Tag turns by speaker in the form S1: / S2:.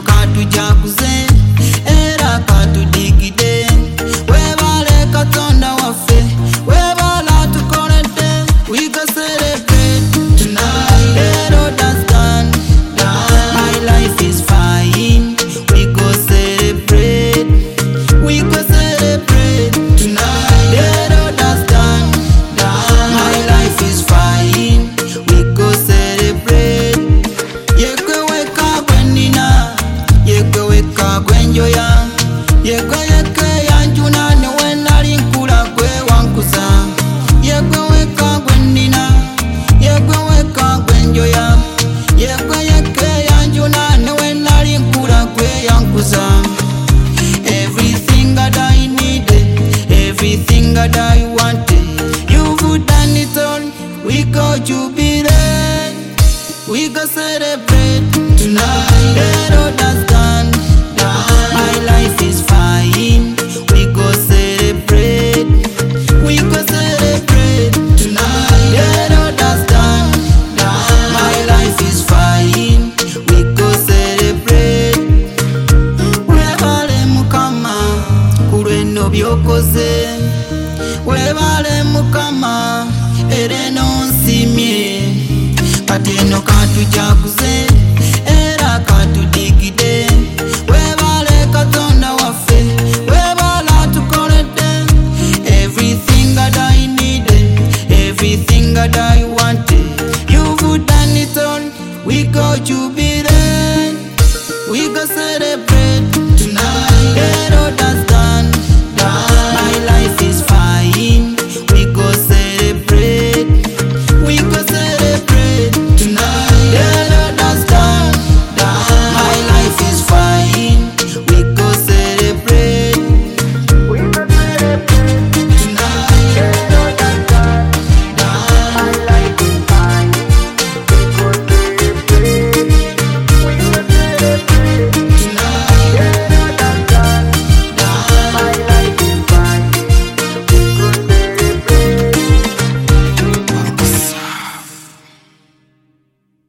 S1: katujaguze era katudigide webale katonda waffe webala tukolede we go celebrate tonight Lero that's done my life is fine we go celebrate tonight Lero that's done my life is fine we go celebrate yekwe weka gwenina yekwe weka gwenjoya yekwe yanjuna ne wenali nkula gwe wankuza yekwe weka gwenina yekwe weka gwenjoya yekwe yanjuna ne wenali nkula gwe yankuza everything that I needed everything that I wanted you've done it all we go jubilate we go celebrate tonight Lero that's done my life is fine we go celebrate tonight Lero that's done my life is fine we go celebrate webale mukama kulweno byokoze webale mukama era nonsimye kati eno katujaguze